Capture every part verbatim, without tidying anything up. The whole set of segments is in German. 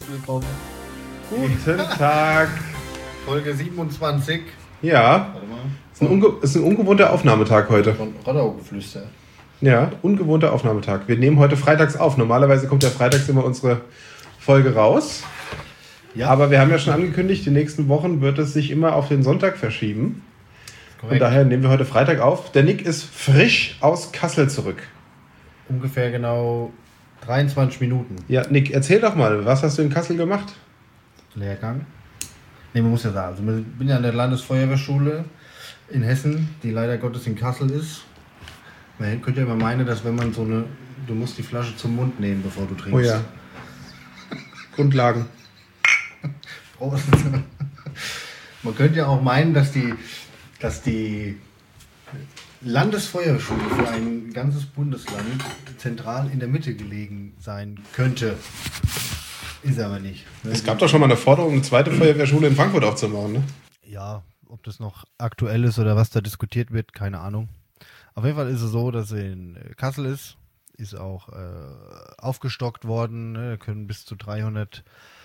willkommen. Guten Tag. Folge siebenundzwanzig. Ja, Warte mal. ist ein, unge- ist ein ungewohnter Aufnahmetag heute. Von Rottaugeflüster. Ja, ungewohnter Aufnahmetag. Wir nehmen heute freitags auf. Normalerweise kommt ja freitags immer unsere Folge raus. Ja. Aber wir haben ja schon angekündigt, die nächsten Wochen wird es sich immer auf den Sonntag verschieben. Korrekt. Und daher nehmen wir heute Freitag auf. Der Nick ist frisch aus Kassel zurück. Ungefähr genau dreiundzwanzig Minuten. Ja, Nick, erzähl doch mal, was hast du in Kassel gemacht? Lehrgang. Ne, man muss ja sagen, also ich bin ja an der Landesfeuerwehrschule in Hessen, die leider Gottes in Kassel ist. Man könnte ja immer meinen, dass wenn man so eine, du musst die Flasche zum Mund nehmen, bevor du trinkst. Oh ja. Grundlagen. Prost. Man könnte ja auch meinen, dass die, dass die Landesfeuerwehrschule für ein ganzes Bundesland zentral in der Mitte gelegen sein könnte. Ist aber nicht. Es gab doch schon mal eine Forderung, eine zweite Feuerwehrschule in Frankfurt aufzubauen, ne? Ja, ob das noch aktuell ist oder was da diskutiert wird, keine Ahnung. Auf jeden Fall ist es so, dass sie in Kassel ist, ist auch äh, aufgestockt worden, ne? Da können bis zu dreihundert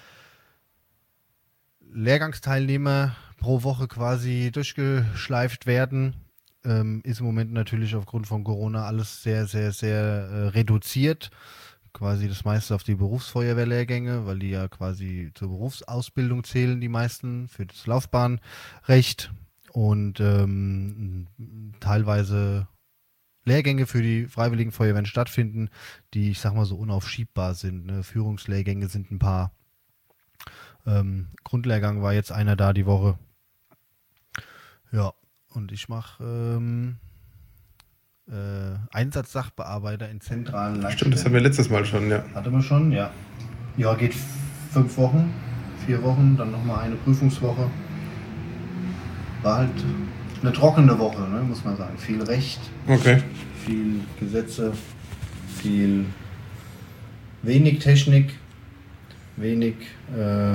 Lehrgangsteilnehmer pro Woche quasi durchgeschleift werden. Ähm, ist im Moment natürlich aufgrund von Corona alles sehr, sehr, sehr äh, reduziert. Quasi das meiste auf die Berufsfeuerwehrlehrgänge, weil die ja quasi zur Berufsausbildung zählen, die meisten, für das Laufbahnrecht. Und ähm, teilweise Lehrgänge für die Freiwilligen Feuerwehren stattfinden, die, ich sag mal so, unaufschiebbar sind. Ne? Führungslehrgänge sind ein paar. Ähm, Grundlehrgang war jetzt einer da die Woche. Ja, und ich mache ähm, äh, Einsatzsachbearbeiter in zentralen Leitstellen. Stimmt, das hatten wir letztes Mal schon, ja. Hatten wir schon, ja. Ja, geht fünf Wochen, vier Wochen, dann nochmal eine Prüfungswoche. War halt eine trockene Woche, ne, muss man sagen. Viel Recht, Okay. viel Gesetze, viel wenig Technik, wenig äh,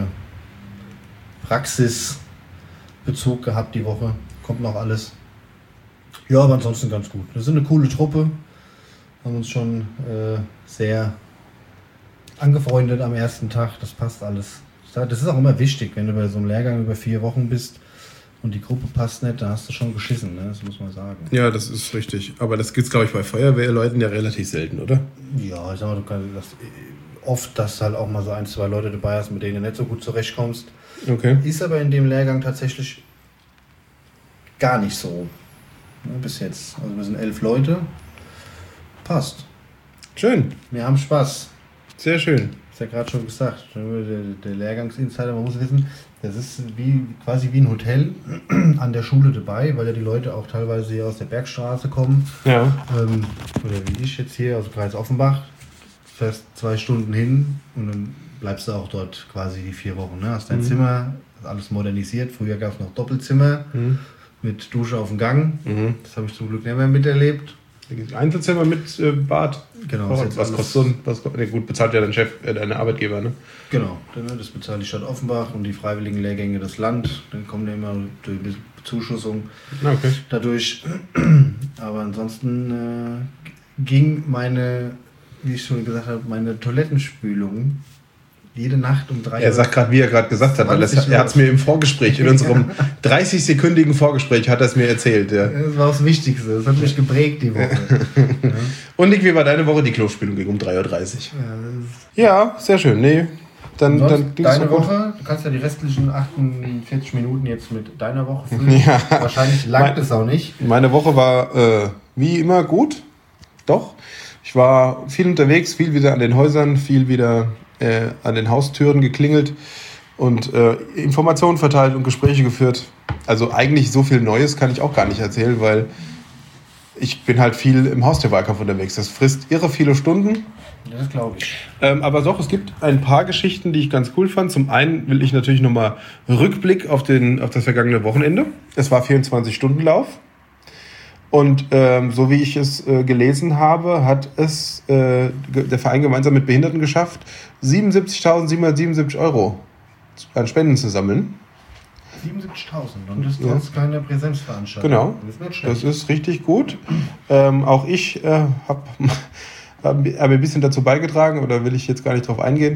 Praxisbezug gehabt die Woche. Kommt noch alles. Ja, aber ansonsten ganz gut. Wir sind eine coole Truppe. Haben uns schon äh, sehr angefreundet am ersten Tag. Das passt alles. Das ist auch immer wichtig, wenn du bei so einem Lehrgang über vier Wochen bist und die Gruppe passt nicht, dann hast du schon geschissen, ne? Das muss man sagen. Ja, das ist richtig. Aber das gibt es, glaube ich, bei Feuerwehrleuten ja relativ selten, oder? Ja, ich sag mal, du kannst das oft, dass du halt auch mal so ein, zwei Leute dabei hast, mit denen du nicht so gut zurechtkommst. Okay. Ist aber in dem Lehrgang tatsächlich gar nicht so. Ne, bis jetzt. Also wir sind elf Leute. Passt. Schön. Wir haben Spaß. Sehr schön. Ist ja gerade schon gesagt. Der, der Lehrgangsinsider, man muss wissen, das ist wie, quasi wie ein Hotel an der Schule dabei, weil ja die Leute auch teilweise hier aus der Bergstraße kommen. Ja. Ähm, oder wie ich jetzt hier aus Kreis Offenbach. Fährst zwei Stunden hin und dann bleibst du auch dort quasi die vier Wochen. Ne? Hast dein Mhm. Zimmer, ist alles modernisiert. Früher gab es noch Doppelzimmer Mhm. mit Dusche auf dem Gang. Mhm. Das habe ich zum Glück nicht mehr miterlebt. Einzelzimmer mit äh, Bad. Genau. Oh, ist jetzt was alles- kostet so ein, was, ne, gut, bezahlt ja dein Chef, äh, dein Arbeitgeber, ne? Genau, das bezahlt die Stadt Offenbach und die freiwilligen Lehrgänge das Land. Dann kommen ja immer durch die Bezuschussung Ah, okay. dadurch. Aber ansonsten äh, ging meine, wie ich schon gesagt habe, meine Toilettenspülung jede Nacht um drei Er Uhr. sagt gerade, wie er gerade gesagt hat, weil das, zwanzig er hat es mir im Vorgespräch, in unserem dreißig-sekündigen Vorgespräch hat er es mir erzählt. Ja. Das war das Wichtigste, das hat mich geprägt die Woche. ja. Und Nick, wie war deine Woche? Die Klospülung ging um drei Uhr dreißig. Ja, das ist Ja, sehr schön. Nee, dann, Sonst dann ging's deine doch gut. Woche, du kannst ja die restlichen achtundvierzig Minuten jetzt mit deiner Woche füllen. Ja. Wahrscheinlich langt Mein- es auch nicht. Meine Woche war äh, wie immer gut. Doch. Ich war viel unterwegs, viel wieder an den Häusern, viel wieder äh, an den Haustüren geklingelt und äh, Informationen verteilt und Gespräche geführt. Also eigentlich so viel Neues kann ich auch gar nicht erzählen, weil ich bin halt viel im Haustürwahlkampf unterwegs. Das frisst irre viele Stunden. Ja, das glaube ich. Ähm, aber doch, es gibt ein paar Geschichten, die ich ganz cool fand. Zum einen will ich natürlich nochmal Rückblick auf, den, auf das vergangene Wochenende. Es war vierundzwanzig-Stunden-Lauf. Und ähm, so wie ich es äh, gelesen habe, hat es äh, ge- der Verein gemeinsam mit Behinderten geschafft, siebenundsiebzigtausendsiebenhundertsiebenundsiebzig Euro an Spenden zu sammeln. siebenundsiebzigtausend und das Ja. trotz keiner Präsenzveranstaltung. Genau, Das ist nicht schlecht. das ist richtig gut. Ähm, auch ich äh, habe hab ein bisschen dazu beigetragen, oder will ich jetzt gar nicht drauf eingehen.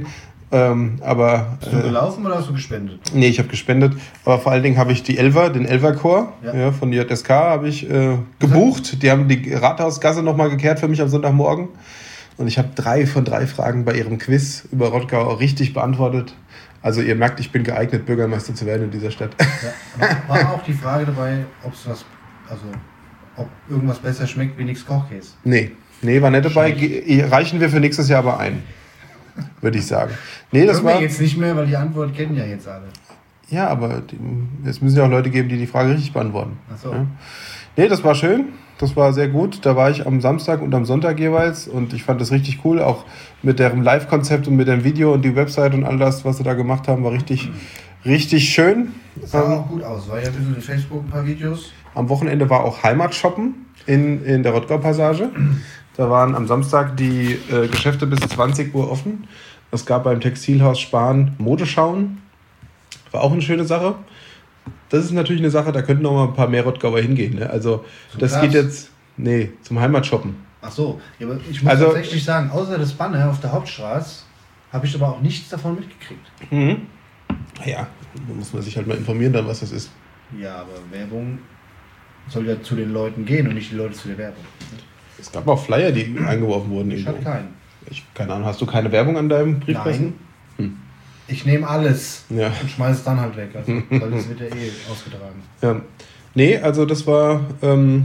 Ähm, aber, Bist du äh, gelaufen oder hast du gespendet? Nee, ich habe gespendet. Aber vor allen Dingen habe ich die Elfer, den Elfer-Chor Ja. ja, von J S K habe ich äh, gebucht. Die haben die Rathausgasse nochmal gekehrt für mich am Sonntagmorgen. Und ich habe drei von drei Fragen bei ihrem Quiz über Rottgau richtig beantwortet. Also ihr merkt, ich bin geeignet, Bürgermeister zu werden in dieser Stadt. Ja. War, war auch die Frage dabei, ob es was, also ob irgendwas besser schmeckt wie nix Kochkäse. Nee, nee, war nicht dabei. Ge- Reichen wir für nächstes Jahr aber ein, würde ich sagen. Nee, das Können wir war... jetzt nicht mehr, weil die Antwort kennen ja jetzt alle. Ja, aber die, es müssen ja auch Leute geben, die die Frage richtig beantworten. Ach so. Ja. Nee, das war schön. Das war sehr gut. Da war ich am Samstag und am Sonntag jeweils und ich fand das richtig cool. Auch mit deren Live-Konzept und mit dem Video und die Website und all das, was sie da gemacht haben, war richtig, richtig schön. Sah Ähm, auch gut aus. War ja ein bisschen in Facebook ein paar Videos. am Wochenende war auch Heimatshoppen in, in der Rottgau-Passage. Da waren am Samstag die äh, Geschäfte bis zwanzig Uhr offen. Es gab beim Textilhaus Spahn Modeschauen. War auch eine schöne Sache. Das ist natürlich eine Sache, da könnten noch mal ein paar mehr Rottgauer hingehen. Ne? Also Zum das Glas? geht jetzt, nee, zum Heimatshoppen. Ach so. Ja, aber ich muss Also- tatsächlich sagen, außer das Banner auf der Hauptstraße habe ich aber auch nichts davon mitgekriegt. Mhm. Naja, da muss man sich halt mal informieren dann, was das ist. Ja, aber Werbung soll ja zu den Leuten gehen und nicht die Leute zu der Werbung. Es gab auch Flyer, die eingeworfen wurden. Ich irgendwo. hatte keinen. Ich, keine Ahnung, hast du keine Werbung an deinem Briefkasten? Nein. Hm. Ich nehme alles Ja. und schmeiße es dann halt weg. Also, weil das wird ja eh ausgetragen. Ja. Nee, also das war, ähm,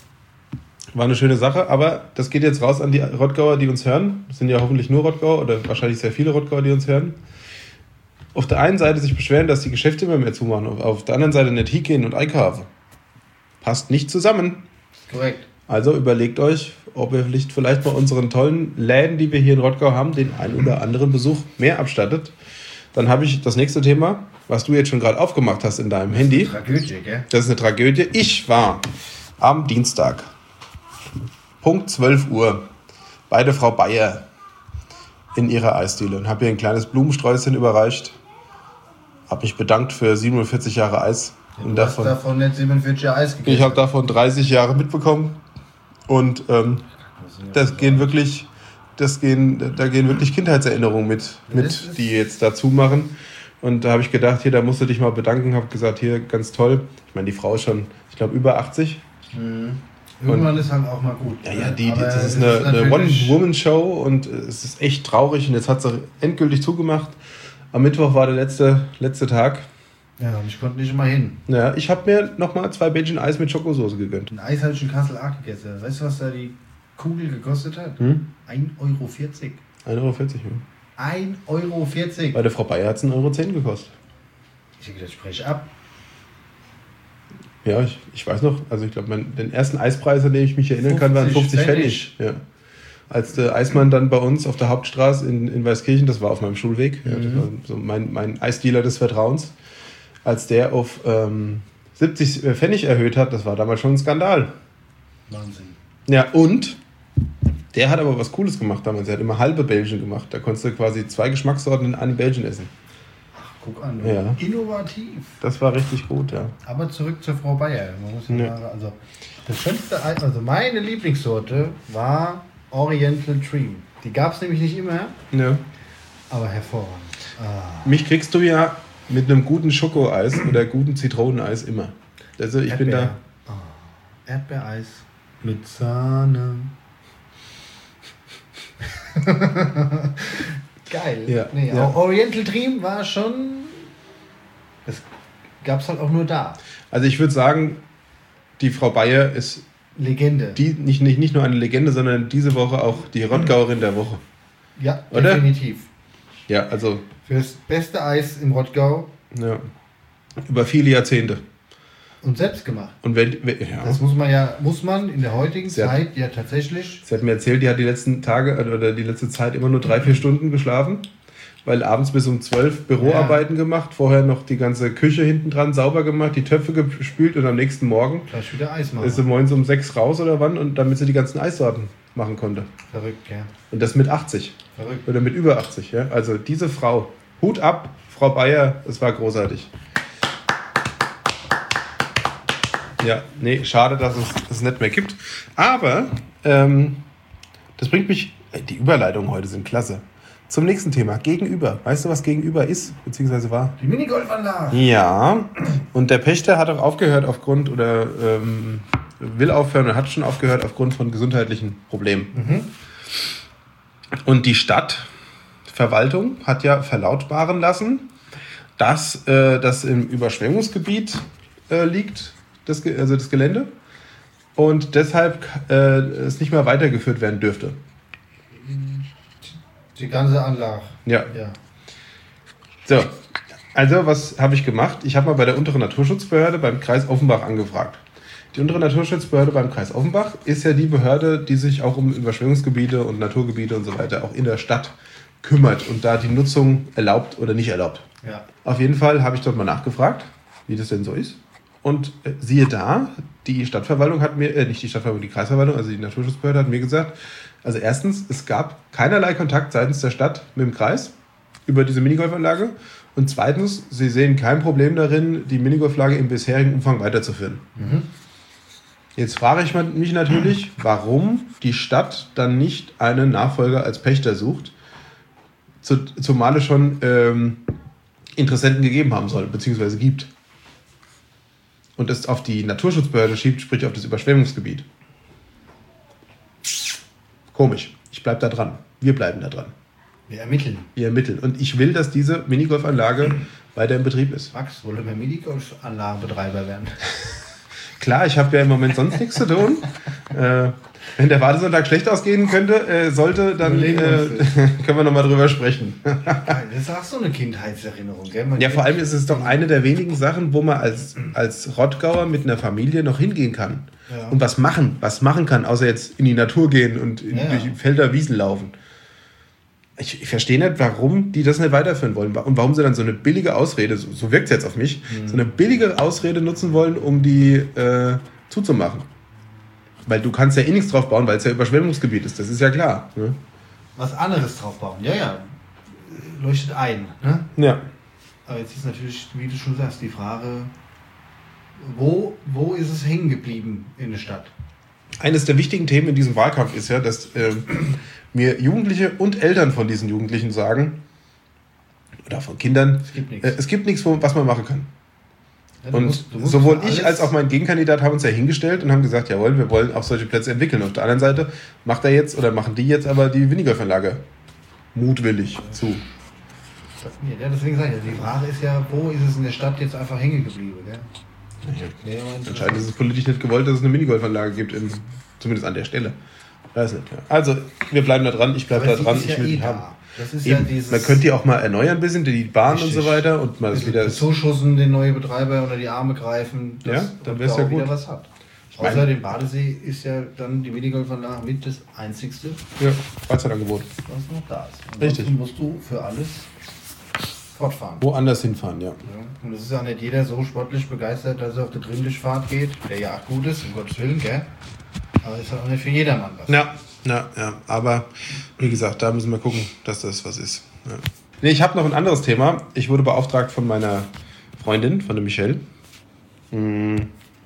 war eine schöne Sache, aber das geht jetzt raus an die Rottgauer, die uns hören. Das sind ja hoffentlich nur Rottgauer oder wahrscheinlich sehr viele Rottgauer, die uns hören. Auf der einen Seite sich beschweren, dass die Geschäfte immer mehr zumachen, auf, auf der anderen Seite nicht hingehen und einkaufen. Passt nicht zusammen. Korrekt. Also überlegt euch, ob ihr vielleicht, vielleicht bei unseren tollen Läden, die wir hier in Rottgau haben, den einen oder anderen Besuch mehr abstattet. Dann habe ich das nächste Thema, was du jetzt schon gerade aufgemacht hast in deinem Handy. Tragödie, gell? Das ist eine Tragödie. Ich war am Dienstag, Punkt zwölf Uhr, bei der Frau Bayer in ihrer Eisdiele und habe ihr ein kleines Blumensträußchen überreicht. Habe mich bedankt für siebenundvierzig Jahre Eis. Ja, und du hast davon, davon nicht siebenundvierzig Jahre Eis gegessen. ich habe davon dreißig Jahre mitbekommen. Und ähm, das gehen wirklich, das gehen, da gehen wirklich Kindheitserinnerungen mit, mit, die jetzt dazu machen. Und da habe ich gedacht, hier, da musst du dich mal bedanken. Habe gesagt, hier, ganz toll. Ich meine, die Frau ist schon, ich glaube, über achtzig. Mhm. Irgendwann ist halt auch mal gut. Ja, ja, die, die, Aber das ist es eine, eine natürlich- One-Woman-Show und es ist echt traurig. Und jetzt hat sie endgültig zugemacht. Am Mittwoch war der letzte, letzte Tag. Ja, und ich konnte nicht mal hin. Ja, ich habe mir nochmal zwei Bällchen Eis mit Schokosauce gegönnt. Ein Eis habe ich in Kassel auch gegessen. Weißt du, was da die Kugel gekostet hat? Hm? ein Euro vierzig. ein Euro vierzig. Ja. ein Euro vierzig. Bei der Frau Bayer hat es ein Euro zehn gekostet. Ich habe gedacht, sprech ab. Ja, ich, ich weiß noch, also ich glaube, den ersten Eispreis, an den ich mich erinnern kann, waren fünfzig fünfzig Pfennig. Ja. Als der Eismann dann bei uns auf der Hauptstraße in, in Weißkirchen, das war auf meinem Schulweg, ja, das war so mein, mein Eisdealer des Vertrauens, als der auf ähm, siebzig Pfennig erhöht hat, das war damals schon ein Skandal. Wahnsinn. Ja, und der hat aber was Cooles gemacht damals. Er hat immer halbe Bällchen gemacht. Da konntest du quasi zwei Geschmackssorten in einem Bällchen essen. Guck an, Ja. innovativ. Das war richtig gut, ja. Aber zurück zur Frau Bayer. Man muss ja Ja. mal, also das schönste Eis, also meine Lieblingssorte war Oriental Dream. Die gab es nämlich nicht immer, ja. aber hervorragend. Ah. Mich kriegst du ja mit einem guten Schokoeis oder guten Zitroneneis immer. Also ich bin da... Ah. Erdbeereis mit Sahne. Geil. Ja, Nee, ja. auch Oriental Dream war schon. Das gab es halt auch nur da. Also ich würde sagen, die Frau Bayer ist Legende. die, nicht, nicht, nicht nur eine Legende, sondern diese Woche auch die Rottgauerin der Woche. Ja, Oder? definitiv. Ja, also Für das beste Eis im Rottgau ja, über viele Jahrzehnte. und selbst gemacht. Und wenn, wenn ja. Das muss man ja, muss man in der heutigen Sie hat- Zeit ja tatsächlich. Sie hat mir erzählt, die hat die letzten Tage oder die letzte Zeit immer nur drei, vier Stunden geschlafen, weil abends bis um zwölf Büroarbeiten gemacht, vorher noch die ganze Küche hinten dran sauber gemacht, die Töpfe gespült und am nächsten Morgen Gleich wieder Eis machen. ist sie morgens um sechs raus oder wann und damit sie die ganzen Eissorten machen konnte. Verrückt, ja. Und das mit achtzig Verrückt. oder mit über achtzig. Ja? Also diese Frau, Hut ab, Frau Bayer, es war großartig. Ja, nee, schade, dass es es nicht mehr gibt. Aber ähm, das bringt mich, die Überleitungen heute sind klasse. zum nächsten Thema. Gegenüber. Weißt du, was Gegenüber ist, beziehungsweise war? Die Minigolfanlage. Ja. Und der Pächter hat auch aufgehört aufgrund, oder ähm, will aufhören oder hat schon aufgehört aufgrund von gesundheitlichen Problemen. Mhm. Und die Stadtverwaltung hat ja verlautbaren lassen, dass äh, das im Überschwemmungsgebiet äh, liegt, das, also das Gelände, und deshalb äh, es nicht mehr weitergeführt werden dürfte. Die ganze Anlage. Ja. ja. So, also was habe ich gemacht? Ich habe mal bei der unteren Naturschutzbehörde beim Kreis Offenbach angefragt. Die untere Naturschutzbehörde beim Kreis Offenbach ist ja die Behörde, die sich auch um Überschwemmungsgebiete und Naturgebiete und so weiter auch in der Stadt kümmert und da die Nutzung erlaubt oder nicht erlaubt. Ja. Auf jeden Fall habe ich dort mal nachgefragt, wie das denn so ist. Und äh, siehe da, die Stadtverwaltung hat mir, äh, nicht die Stadtverwaltung, die Kreisverwaltung, also die Naturschutzbehörde hat mir gesagt, also erstens, es gab keinerlei Kontakt seitens der Stadt mit dem Kreis über diese Minigolfanlage. Und zweitens, sie sehen kein Problem darin, die Minigolfanlage im bisherigen Umfang weiterzuführen. Mhm. Jetzt frage ich mich natürlich, warum die Stadt dann nicht einen Nachfolger als Pächter sucht, zumal es schon ähm, Interessenten gegeben haben soll, beziehungsweise gibt. Und es auf die Naturschutzbehörde schiebt, sprich auf das Überschwemmungsgebiet. Komisch. Ich bleibe da dran. Wir bleiben da dran. Wir ermitteln. Wir ermitteln. Und ich will, dass diese Minigolfanlage weiter in Betrieb ist. Max, wollen wir Minigolfanlagenbetreiber werden? Klar, ich habe ja im Moment sonst nichts zu tun. äh, wenn der Wartesonntag schlecht ausgehen könnte, äh, sollte, dann äh, können wir nochmal drüber sprechen. Das ist auch so eine Kindheitserinnerung. Gell? Man ja, vor allem ist es doch eine der wenigen Sachen, wo man als, als Rottgauer mit einer Familie noch hingehen kann. Ja. Und was machen, was machen kann, außer jetzt in die Natur gehen und in, ja. durch Felder, Wiesen laufen. Ich, ich verstehe nicht, warum die das nicht weiterführen wollen und warum sie dann so eine billige Ausrede, so, so wirkt es jetzt auf mich, mhm. so eine billige Ausrede nutzen wollen, um die äh, zuzumachen. Weil du kannst ja eh nichts drauf bauen, weil es ja Überschwemmungsgebiet ist, das ist ja klar. Ne? Was anderes drauf bauen, ja, ja, leuchtet ein. Ne? Ja. Aber jetzt ist natürlich, wie du schon sagst, die Frage, wo, wo ist es hängen geblieben in der Stadt? Eines der wichtigen Themen in diesem Wahlkampf ist ja, dass äh, mir Jugendliche und Eltern von diesen Jugendlichen sagen, oder von Kindern, es gibt nichts, äh, es gibt nichts, was man machen kann. Ja, und musst, sowohl ich als auch mein Gegenkandidat haben uns ja hingestellt und haben gesagt, jawohl, wir wollen auch solche Plätze entwickeln. Auf der anderen Seite macht er jetzt oder machen die jetzt aber die Minigolfanlage mutwillig ja. zu. Ja, deswegen sage ich, die Frage ist ja, wo ist es in der Stadt jetzt einfach hängen geblieben? Gell? Ja. Ja, anscheinend ist es politisch nicht gewollt, dass es eine Minigolfanlage gibt, in, zumindest an der Stelle. Weiß nicht. Ja. Also, wir bleiben da dran, ich bleibe da dran, ich will die haben. Das ist Eben, ja dieses, man könnte die auch mal erneuern ein bisschen, die Bahn richtig. Und so weiter. Und mal wieder zuschussen, den neuen Betreiber unter die Arme greifen, dass ja, dann wäre es ja gut. Wieder was hat. Außer dem Badesee ist ja dann die Minigolfanlage mit das einzigste ja, Freizeitangebot, was noch da ist. Und richtig. Musst du für alles fortfahren. Woanders hinfahren, ja. ja. Und es ist auch nicht jeder so sportlich begeistert, dass er auf die Trimmlichtfahrt geht, der ja auch gut ist, um Gottes Willen, gell? Aber ist auch nicht für jedermann was. Ja. Ja, ja, aber wie gesagt, da müssen wir gucken, dass das was ist. Ja. Nee, ich habe noch ein anderes Thema. Ich wurde beauftragt von meiner Freundin, von der Michelle. Und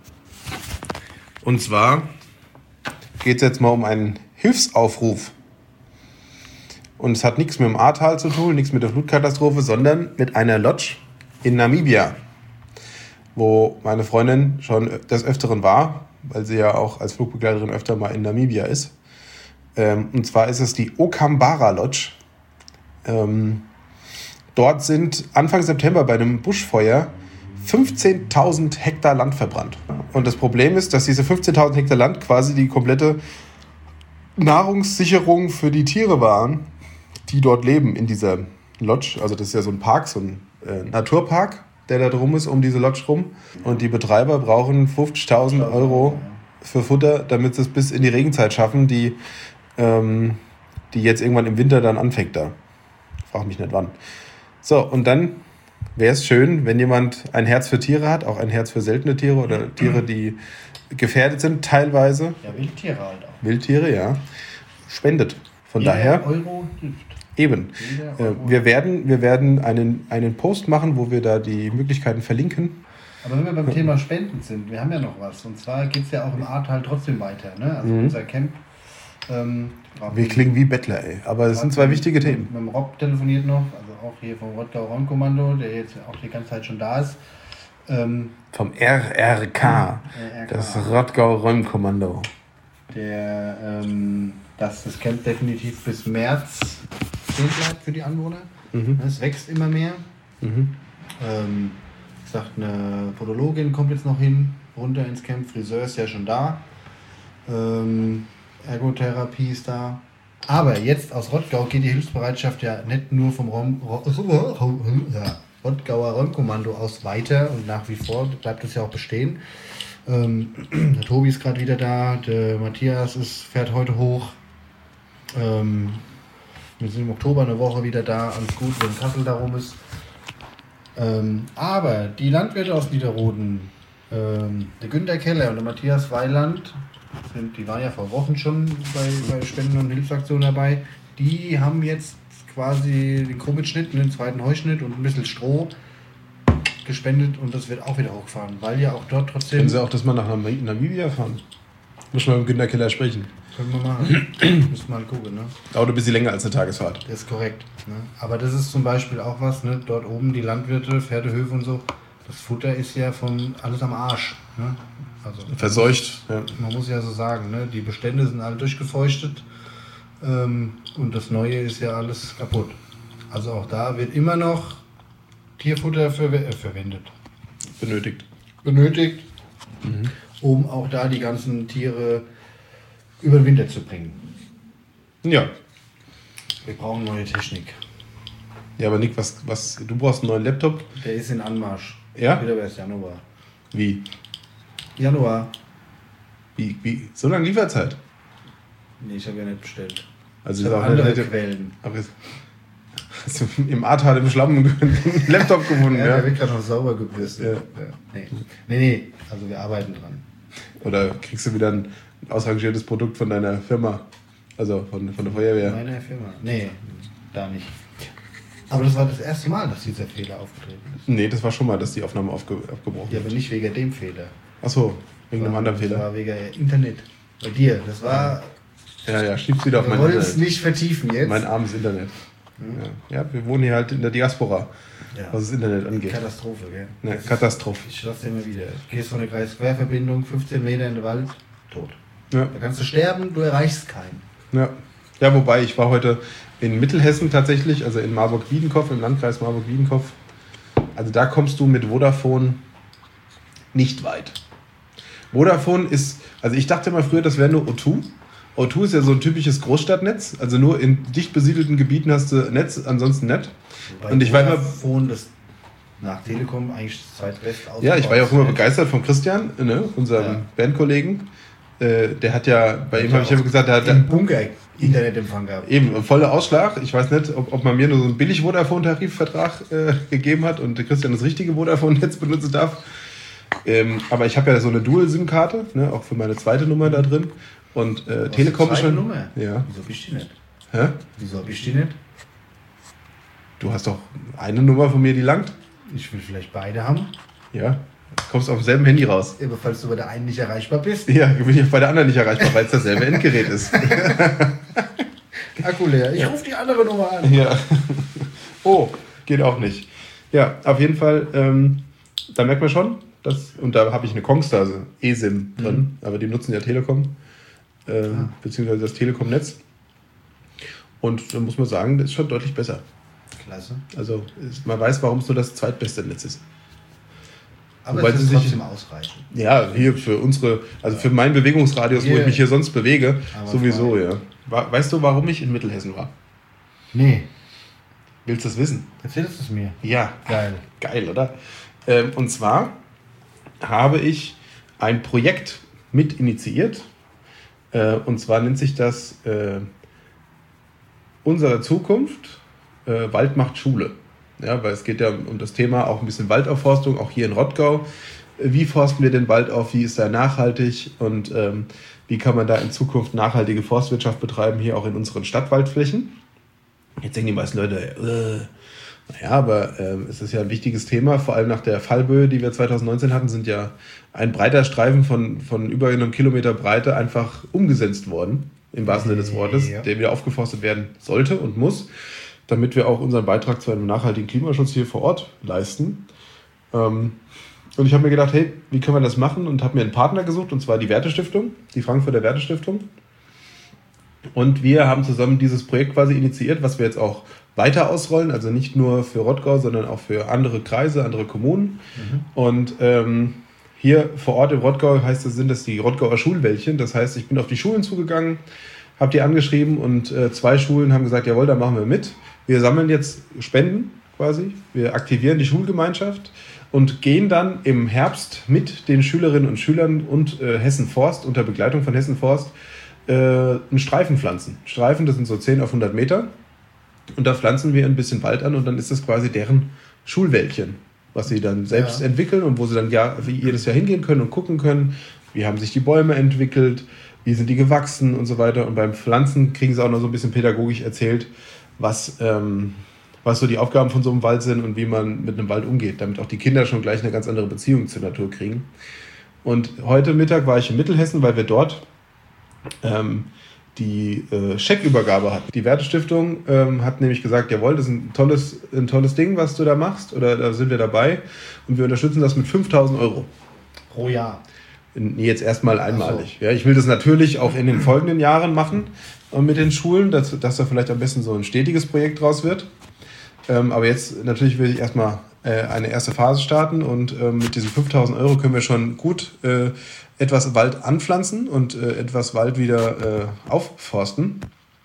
zwar geht es jetzt mal um einen Hilfsaufruf. Und es hat nichts mit dem Ahrtal zu tun, nichts mit der Flutkatastrophe, sondern mit einer Lodge in Namibia, wo meine Freundin schon des Öfteren war, weil sie ja auch als Flugbegleiterin öfter mal in Namibia ist. Ähm, und zwar ist es die Okambara Lodge. Ähm, dort sind Anfang September bei einem Buschfeuer fünfzehntausend Hektar Land verbrannt. Und das Problem ist, dass diese fünfzehntausend Hektar Land quasi die komplette Nahrungssicherung für die Tiere waren, die dort leben in dieser Lodge. Also das ist ja so ein Park, so ein äh, Naturpark, der da drum ist, um diese Lodge rum. Und die Betreiber brauchen fünfzigtausend Euro für Futter, damit sie es bis in die Regenzeit schaffen, die Ähm, die jetzt irgendwann im Winter dann anfängt da. Frag mich nicht wann. So, und dann wäre es schön, wenn jemand ein Herz für Tiere hat, auch ein Herz für seltene Tiere oder Tiere, die gefährdet sind teilweise. Ja, Wildtiere halt auch. Wildtiere, ja. Spendet. Von Jeder daher. Euro hilft. Eben. Äh, wir werden, wir werden einen, einen Post machen, wo wir da die Möglichkeiten verlinken. Aber wenn wir beim Thema Spenden sind, wir haben ja noch was. Und zwar geht es ja auch im Ahrtal trotzdem weiter. Ne? Also mhm. unser Camp. Ähm, Wir klingen wie Bettler, ey. Aber das sind zwei wichtige Themen. Mit dem Rob telefoniert noch, also auch hier vom Rottgauer Räumkommando, der jetzt auch die ganze Zeit schon da ist. Ähm, vom R R K, R R K. Das Rottgauer Räumkommando. Der, ähm, dass das Camp definitiv bis März stehen bleibt für die Anwohner. Mhm. Es wächst immer mehr. Mhm. Ähm, sagt eine Podologin, kommt jetzt noch hin, runter ins Camp. Friseur ist ja schon da. Ähm, Ergotherapie ist da. Aber jetzt aus Rottgau geht die Hilfsbereitschaft ja nicht nur vom Räum, ja, Rottgauer Räumkommando aus weiter und nach wie vor bleibt es ja auch bestehen. Ähm, der Tobi ist gerade wieder da, der Matthias ist, fährt heute hoch. Ähm, wir sind im Oktober eine Woche wieder da, alles gut, wenn Kassel da rum ist. Ähm, aber die Landwirte aus Niederroden, ähm, der Günter Keller und der Matthias Weiland, sind, die waren ja vor Wochen schon bei, bei Spenden- und Hilfsaktionen dabei, die haben jetzt quasi den Krummmitschnitt, den zweiten Heuschnitt und ein bisschen Stroh gespendet und das wird auch wieder hochgefahren, weil ja auch dort trotzdem... Können Sie auch das mal nach Nam- Namibia fahren? Muss mal mit Günter Keller sprechen. Können wir machen. Müssen mal gucken, ne? Dauert ein bisschen länger als eine Tagesfahrt. Das ist korrekt. Ne? Aber das ist zum Beispiel auch was, ne? Dort oben die Landwirte, Pferdehöfe und so, das Futter ist ja von alles am Arsch. Ne? Also, Verseucht. Ja. man muss ja so sagen, ne? Die Bestände sind alle durchgefeuchtet ähm, und das Neue ist ja alles kaputt. Also auch da wird immer noch Tierfutter ver äh, verwendet. Benötigt. Benötigt, Mhm. um auch da die ganzen Tiere über den Winter zu bringen. Ja. Wir brauchen neue Technik. Ja, aber Nick, was, was, du brauchst einen neuen Laptop? Der ist in Anmarsch. Ja? Wieder erst Januar. Wie? Januar. Wie? Wie? So lange Lieferzeit? Nee, ich habe ja nicht bestellt. Also Ich ist habe auch andere nicht- Quellen. Aber jetzt- hast du im Ahrtal im Schlamm einen Laptop gefunden, Ja, ja? der wird gerade noch sauber gebürstet. Ja. Ja. Nee. nee, nee, also wir arbeiten dran. Oder kriegst du wieder ein ausrangiertes Produkt von deiner Firma? Also von, von der Feuerwehr? Meine Firma. Nee, da nicht. Aber das war das erste Mal, dass dieser Fehler aufgetreten ist. Nee, das war schon mal, dass die Aufnahme aufge, abgebrochen Ja, wird. aber nicht wegen dem Fehler. Achso, wegen einem anderen Das Fehler. war wegen Internet. Bei dir. Das war. Ja, ja, schieb's wieder auf Wir mein wollen es Internet. nicht vertiefen jetzt. Mein armes Internet. Hm? Ja. ja, wir wohnen hier halt in der Diaspora, Ja. was das Internet angeht. Katastrophe, gell? Ja, Katastrophe. Ich sag's dir immer wieder. Du gehst von der Kreisquerverbindung fünfzehn Meter in den Wald, tot. Ja. Da kannst du sterben, du erreichst keinen. Ja. ja, wobei ich war heute in Mittelhessen tatsächlich, also in Marburg-Wiedenkow, im Landkreis Marburg-Wiedenkow. Also da kommst du mit Vodafone nicht weit. Vodafone ist, also ich dachte mal früher, das wäre nur O zwei. O zwei ist ja so ein typisches Großstadtnetz, also nur in dicht besiedelten Gebieten hast du Netz, ansonsten nicht. Wobei Und ich war immer- Vodafone das nach Telekom eigentlich das zweitbeste Ja, ich war ja auch immer ausgebaut. begeistert von Christian, ne, unserem Ja. Bandkollegen. Äh, der hat ja, bei Der ihm hat habe ich ja auch gesagt, der hat Im Bunker Internetempfang gehabt. eben voller Ausschlag. Ich weiß nicht, ob, ob man mir nur so einen billig Vodafone-Tarifvertrag äh, gegeben hat und der Christian das richtige Vodafone-Netz benutzen darf. Ähm, aber ich habe ja so eine Dual-SIM-Karte, ne, auch für meine zweite Nummer da drin. Und äh, Telekom ist Zweite schon. Nummer? Ja. Wieso bist du die nicht? Hä? Wieso hab ich die nicht? Du hast doch eine Nummer von mir, die langt. Ich will vielleicht beide haben. Ja. Kommst auf demselben Handy raus. Aber falls du bei der einen nicht erreichbar bist. Ja, bin ich bei der anderen nicht erreichbar, weil es dasselbe Endgerät ist. Akku leer. Ich rufe die andere Nummer an. Ja. Oh, geht auch nicht. Ja, auf jeden Fall, ähm, da merkt man schon, dass, und da habe ich eine Kongstar, also eSIM drin, Mhm. aber die nutzen ja Telekom, äh, Ah. beziehungsweise das Telekom-Netz. Und da muss man sagen, das ist schon deutlich besser. Klasse. Also ist, man weiß, warum es nur das zweitbeste Netz ist. Aber Wobei es sie ist sich- trotzdem ausreichend. Ja, hier für unsere, also für meinen Bewegungsradius, wo Hier. ich mich hier sonst bewege, Aber sowieso, frei. ja. Wa- Weißt du, warum ich in Mittelhessen war? Nee. Willst du das wissen? Erzählst du es mir? Ja. Geil. Geil, oder? Ähm, und zwar habe ich ein Projekt mit initiiert. Äh, und zwar nennt sich das äh, Unsere Zukunft, äh, Wald macht Schule. Ja, weil es geht ja um das Thema auch ein bisschen Waldaufforstung, auch hier in Rottgau. Äh, Wie forsten wir den Wald auf? Wie ist er nachhaltig? Und ähm, wie kann man da in Zukunft nachhaltige Forstwirtschaft betreiben, hier auch in unseren Stadtwaldflächen? Jetzt denken die meisten Leute, äh, naja, aber ähm, es ist ja ein wichtiges Thema, vor allem nach der Fallböe, die wir zwanzig neunzehn hatten, sind ja ein breiter Streifen von, von über einem Kilometer Breite einfach umgesetzt worden. im wahrsten Sinne des Wortes, ja. der wieder aufgeforstet werden sollte und muss, damit wir auch unseren Beitrag zu einem nachhaltigen Klimaschutz hier vor Ort leisten. Ähm, und ich habe mir gedacht, hey, wie können wir das machen? Und habe mir einen Partner gesucht, und zwar die Wertestiftung, die Frankfurter Wertestiftung. Und wir haben zusammen dieses Projekt quasi initiiert, was wir jetzt auch weiter ausrollen, also nicht nur für Rottgau, sondern auch für andere Kreise, andere Kommunen. Mhm. Und ähm, hier vor Ort im Rottgau heißt es, sind das die Rottgauer Schulwäldchen. Das heißt, ich bin auf die Schulen zugegangen, habe die angeschrieben und äh, zwei Schulen haben gesagt, jawohl, da machen wir mit. Wir sammeln jetzt Spenden quasi, wir aktivieren die Schulgemeinschaft und gehen dann im Herbst mit den Schülerinnen und Schülern und äh, Hessen Forst, unter Begleitung von Hessen Forst, äh, einen Streifen pflanzen. Streifen, das sind so zehn auf hundert Meter. Und da pflanzen wir ein bisschen Wald an und dann ist das quasi deren Schulwäldchen, was sie dann selbst ja. entwickeln und wo sie dann ja, jedes Jahr hingehen können und gucken können, wie haben sich die Bäume entwickelt, wie sind die gewachsen und so weiter. Und beim Pflanzen kriegen sie auch noch so ein bisschen pädagogisch erzählt, was, ähm, was so die Aufgaben von so einem Wald sind und wie man mit einem Wald umgeht, damit auch die Kinder schon gleich eine ganz andere Beziehung zur Natur kriegen. Und heute Mittag war ich in Mittelhessen, weil wir dort ähm, die äh, Scheckübergabe hatten. Die Wertestiftung ähm, hat nämlich gesagt, jawohl, das ist ein tolles, ein tolles Ding, was du da machst, oder da sind wir dabei und wir unterstützen das mit fünftausend Euro. Pro Jahr? Nee, jetzt erstmal einmalig. So. Ja, ich will das natürlich auch in den folgenden Jahren machen äh, mit den Schulen, dass, dass da vielleicht am besten so ein stetiges Projekt draus wird. Ähm, aber jetzt natürlich will ich erstmal äh, eine erste Phase starten und äh, mit diesen fünftausend Euro können wir schon gut äh, etwas Wald anpflanzen und äh, etwas Wald wieder äh, aufforsten.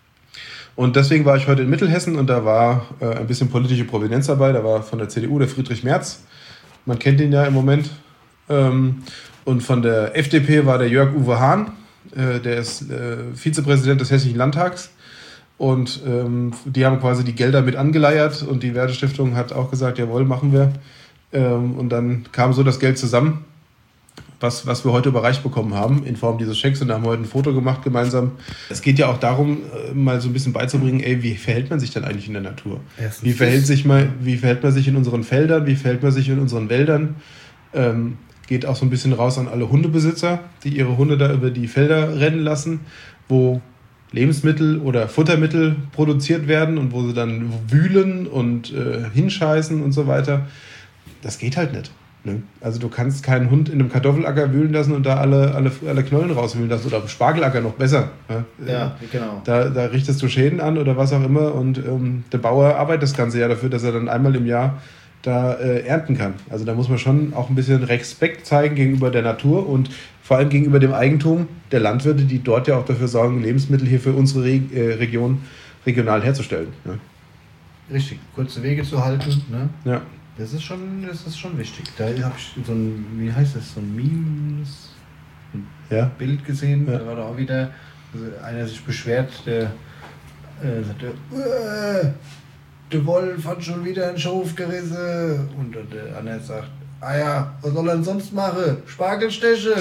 Und deswegen war ich heute in Mittelhessen und da war äh, ein bisschen politische Prominenz dabei. Da war von der C D U der Friedrich Merz. Man kennt ihn ja im Moment. Ähm, und von der F D P war der Jörg-Uwe Hahn. Äh, der ist äh, Vizepräsident des Hessischen Landtags. Und ähm, die haben quasi die Gelder mit angeleiert und die Wertestiftung hat auch gesagt, jawohl, machen wir. Ähm, und dann kam so das Geld zusammen, was, was wir heute überreicht bekommen haben, in Form dieses Schecks. Und da haben wir heute ein Foto gemacht gemeinsam. Es geht ja auch darum, mal so ein bisschen beizubringen, ey, wie verhält man sich denn eigentlich in der Natur? Erstens wie verhält sich mal, wie verhält man sich in unseren Feldern? Wie verhält man sich in unseren Wäldern? Ähm, geht auch so ein bisschen raus an alle Hundebesitzer, die ihre Hunde da über die Felder rennen lassen, wo Lebensmittel oder Futtermittel produziert werden und wo sie dann wühlen und äh, hinscheißen und so weiter. Das geht halt nicht. Ne? Also du kannst keinen Hund in einem Kartoffelacker wühlen lassen und da alle, alle, alle Knollen rauswühlen lassen oder am Spargelacker noch besser. Ja, ja genau. Da, da richtest du Schäden an oder was auch immer und ähm, der Bauer arbeitet das ganze Jahr dafür, dass er dann einmal im Jahr da äh, ernten kann. Also da muss man schon auch ein bisschen Respekt zeigen gegenüber der Natur und vor allem gegenüber dem Eigentum der Landwirte, die dort ja auch dafür sorgen, Lebensmittel hier für unsere Re- äh, Region regional herzustellen. Ne? Richtig, kurze Wege zu halten. Ne? Ja. Das ist schon, das ist schon wichtig. Da habe ich so ein, wie heißt das, so ein Meme, ein ja. Bild gesehen. Ja. Da war da auch wieder also einer sich beschwert, der äh, sagte, äh, der Wolf hat schon wieder einen Schof gerissen. Und der andere sagt, ah ja, was soll er denn sonst machen? Spargelsteche.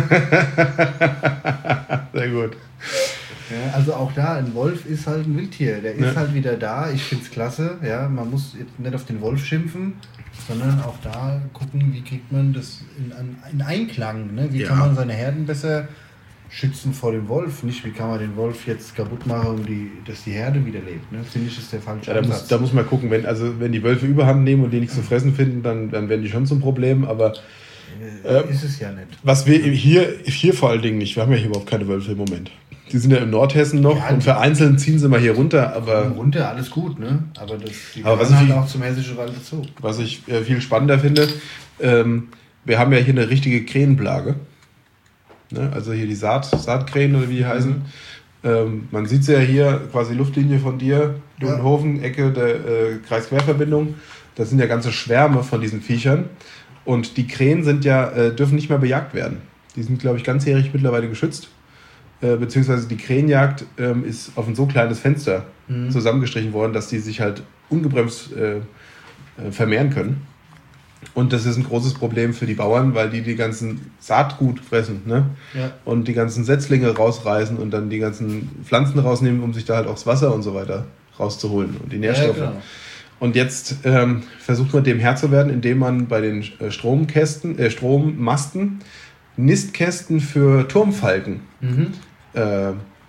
Sehr gut. Ja, also auch da, ein Wolf ist halt ein Wildtier. Der ist ja. halt wieder da. Ich finde es klasse. Ja, man muss jetzt nicht auf den Wolf schimpfen, sondern auch da gucken, wie kriegt man das in, in Einklang. Ne? Wie ja. kann man seine Herden besser schützen vor dem Wolf? Nicht, wie kann man den Wolf jetzt kaputt machen, um die, dass die Herde wieder lebt. Ne? Finde ich, ist der falsche ja, da Ansatz. Muss, da muss man gucken, wenn, also, wenn die Wölfe Überhand nehmen und die nichts zu fressen finden, dann, dann werden die schon zum Problem. Aber äh, ist es ja nicht. Was wir hier, hier vor allen Dingen nicht, wir haben ja hier überhaupt keine Wölfe im Moment. Die sind ja im Nordhessen noch ja, und vereinzelt ziehen sie mal hier runter. Aber runter, alles gut, ne? Aber das die aber was ich halt viel, auch zum hessischen Wald dazu. Was ich äh, viel spannender finde, ähm, wir haben ja hier eine richtige Krähenplage. Ne? Also hier die Saat, Saatkrähen oder wie die mhm. heißen. Ähm, man sieht sie ja hier, quasi Luftlinie von dir, Dudenhofen, ja. Ecke der äh, Kreisquerverbindung. Das sind ja ganze Schwärme von diesen Viechern. Und die Krähen sind ja, äh, dürfen nicht mehr bejagt werden. Die sind, glaube ich, ganzjährig mittlerweile geschützt. Äh, beziehungsweise die Krähenjagd ähm, ist auf ein so kleines Fenster mhm. zusammengestrichen worden, dass die sich halt ungebremst äh, äh, vermehren können. Und das ist ein großes Problem für die Bauern, weil die die ganzen Saatgut fressen, ne? Ja. Und die ganzen Setzlinge rausreißen und dann die ganzen Pflanzen rausnehmen, um sich da halt auch das Wasser und so weiter rauszuholen und die Nährstoffe. Ja, genau. Und jetzt ähm, versucht man dem Herr zu werden, indem man bei den äh, Stromkästen, äh, Strommasten Nistkästen für Turmfalken mhm. äh,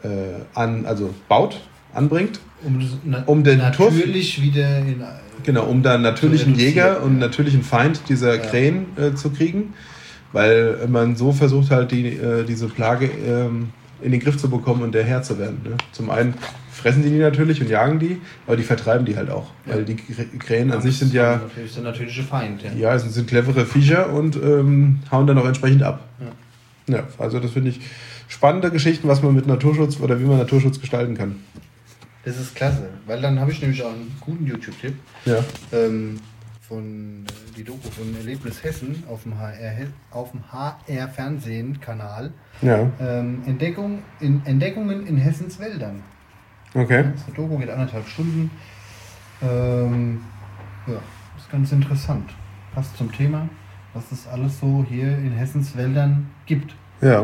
äh, an, also baut, anbringt. Um, das, na, um den natürlich Turf, wieder in... Genau, um da einen natürlichen Jäger und einen natürlichen Feind dieser ja. Krähen äh, zu kriegen. Weil man so versucht halt, die, äh, diese Plage ähm, in den Griff zu bekommen und der Herr zu werden. Ne? Zum einen fressen die die natürlich und jagen die, aber die vertreiben die halt auch. Ja. Weil die Krähen an ja, sich sind ja... Natürlich der natürliche Feind. Ja, ja es sind clevere Viecher und ähm, hauen dann auch entsprechend ab. Ja, ja also das finde ich spannende Geschichten, was man mit Naturschutz oder wie man Naturschutz gestalten kann. Das ist klasse, weil dann habe ich nämlich auch einen guten YouTube-Tipp. Ja. Ähm, von äh, die Doku von Erlebnis Hessen auf dem H R, auf dem H R-Fernsehen-Kanal. Ja. Ähm, Entdeckung in, Entdeckungen in Hessens Wäldern. Okay. Das Doku geht anderthalb Stunden. Ähm, ja, ist ganz interessant. Passt zum Thema, was es alles so hier in Hessens Wäldern gibt. Ja. Ja.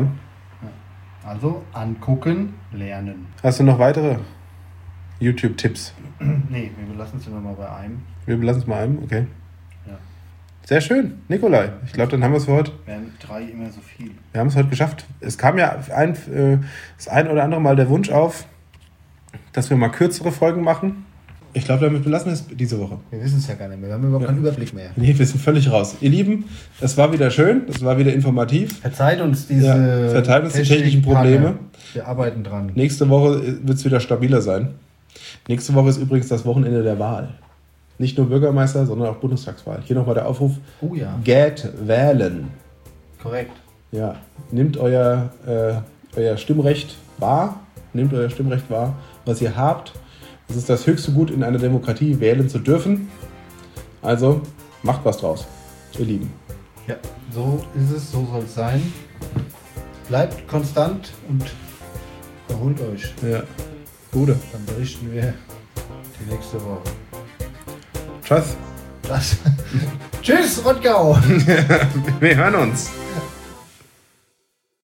Also angucken, lernen. Hast du noch weitere YouTube-Tipps? Nee, wir belassen es immer mal bei einem. Wir belassen es mal einem, okay. Ja. Sehr schön, Nikolai. Ich glaube, dann haben wir es für heute. Wären drei immer so viel. Wir haben es heute geschafft. Es kam ja ein, äh, das ein oder andere Mal der Wunsch auf, dass wir mal kürzere Folgen machen. Ich glaube, damit belassen wir es diese Woche. Wir wissen es ja gar nicht mehr. Wir haben überhaupt ja. keinen Überblick mehr. Nee, wir sind völlig raus. Ihr Lieben, das war wieder schön. Das war wieder informativ. Verzeiht uns diese ja, verzeiht uns die technischen Probleme. Wir arbeiten dran. Nächste Woche wird es wieder stabiler sein. Nächste Woche ist übrigens das Wochenende der Wahl. Nicht nur Bürgermeister, sondern auch Bundestagswahl. Hier nochmal der Aufruf. Oh ja. Geht wählen. Korrekt. Ja, nehmt euer, äh, euer Stimmrecht wahr. Nehmt euer Stimmrecht wahr, was ihr habt. Es ist das höchste Gut in einer Demokratie, wählen zu dürfen. Also, macht was draus, ihr Lieben. Ja, so ist es, so soll es sein. Bleibt konstant und erholt euch. Ja, Gute. Dann berichten wir die nächste Woche. Tschüss. Tschüss. Tschüss, Rottgau. Wir hören uns.